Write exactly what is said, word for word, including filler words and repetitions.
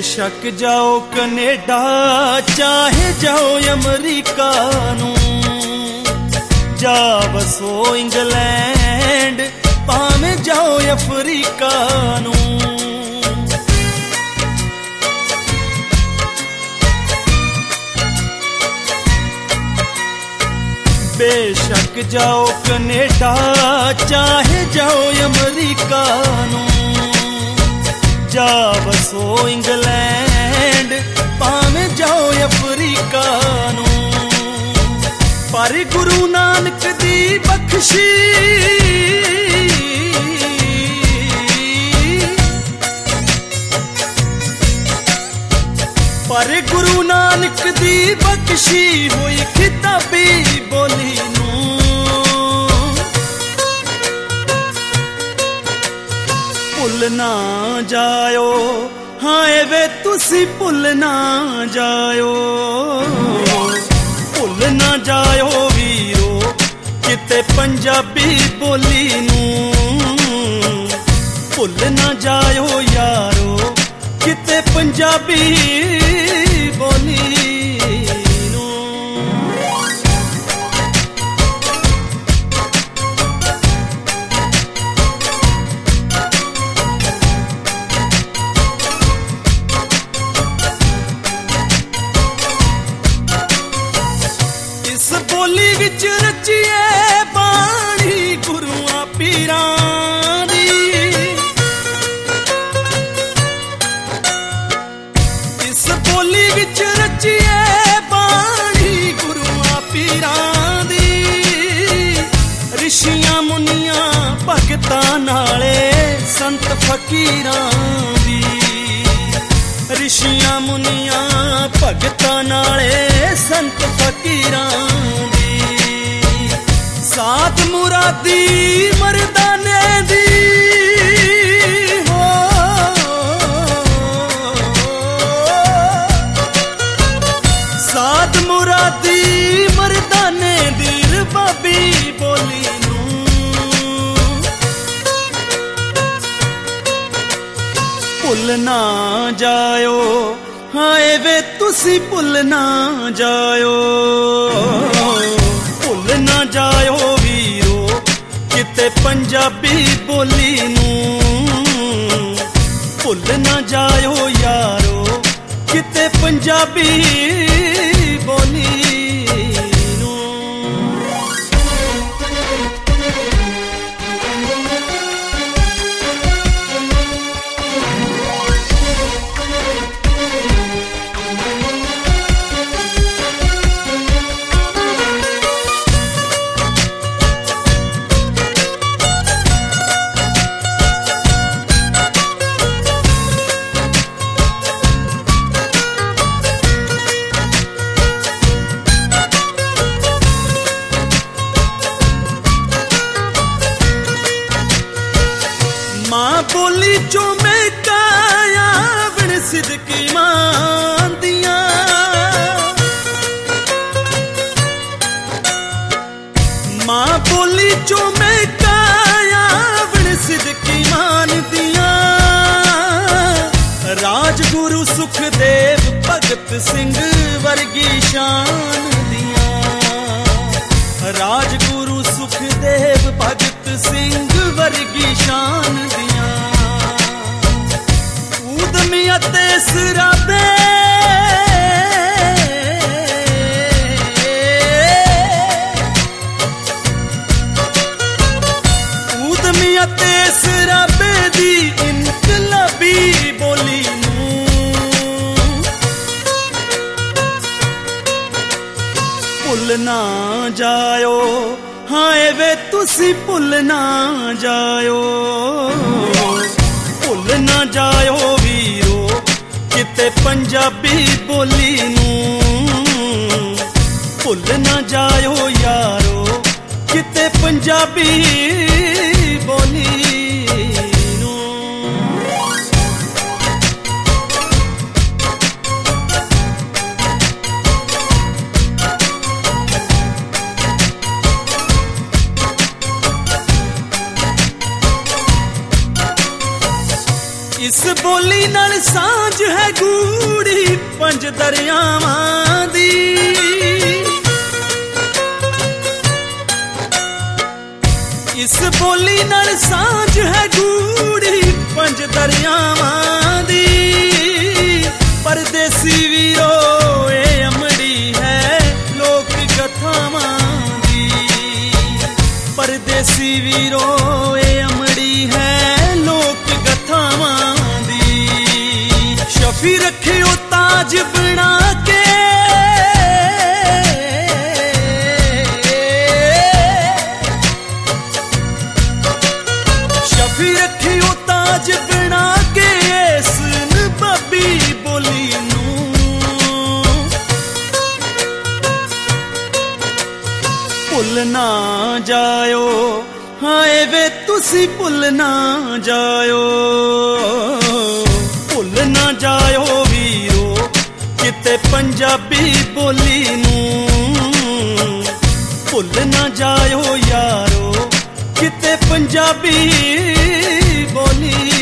बेशक जाओ कनेडा चाहे जाओ अमरीका नू, जा बसो इंग्लैंड भावें जाओ अफ्रीका नू। बेशक जाओ कनेडा चाहे जाओ अमरीका नू, जा बसो इंग्लैंड भावें जाओ अफ्रीका नू। पर गुरु नानक दी बख्शी पर गुरु नानक दी बख्शी हुई खिताबी बोली नू। भुल ना जायो हाय वे तुसी भुल ना जायो, भुल ना जायो वीरो किते पंजाबी बोली नू। भुल ना जायो यारो किते पंजाबी बोली नू। इस बोली विच रचिए बाणी गुरुआं पीरां दी, इस बोली विच रचिए बाणी गुरुआं पीरां दी। ऋषियां मुनियां भगतां नाले संत फकीरां दी, ऋषियां मुनियां भगतां नाले संत फकीरां दी। साध मुरादी मर्दाने दी हो, साध मुरादी मर्दाने दी रबाबी बोली नू। भुल ना जायो हाय वे तुसी भुल ना जायो, भुल ना जायो वीरो किते पंजाबी बोली नू। भुल ना जायो यारो किते पंजाबी बोली नू। मां बोली चो मैं काया बिन सिदकी मान दिया, मां बोली चो मैं काया बिन सिदकी मान दिया। राजगुरु सुखदेव भगत सिंह वर्गी शान दिया, राजगुरु सुखदेव भगत सिंह वर्गी शान दिया। उदमिया ते सराबे उदमिया ते सराबे दी इनकलाबी बोली नू। भुल ना जायो हाय वे तुसी भुल ना जायो, भुल ना जायो वीरो किते पंजाबी बोली नू। भुल ना जायो यारो किते पंजाबी बोली नू। इस बोली नाल सांझ है गूढ़ी पंज दरियावां दी। इस बोली नाल सांझ है गूढ़ी पंज दरियावां दी। परदेसी वीरो ए अमड़ी है लोक कथावां दी। परदेसी वीरो ए अमड़ी है लोक कथावां दी। शफी रखियो ताज बना के शफी रखियो ताज बना के इस नबाबी बोली नू। भुल ना जायो हाय वे तुसी भुल ना जायो। भुल ना जायो वीरो किते पंजाबी बोली नू। भुल ना जायो यारो किते पंजाबी बोली।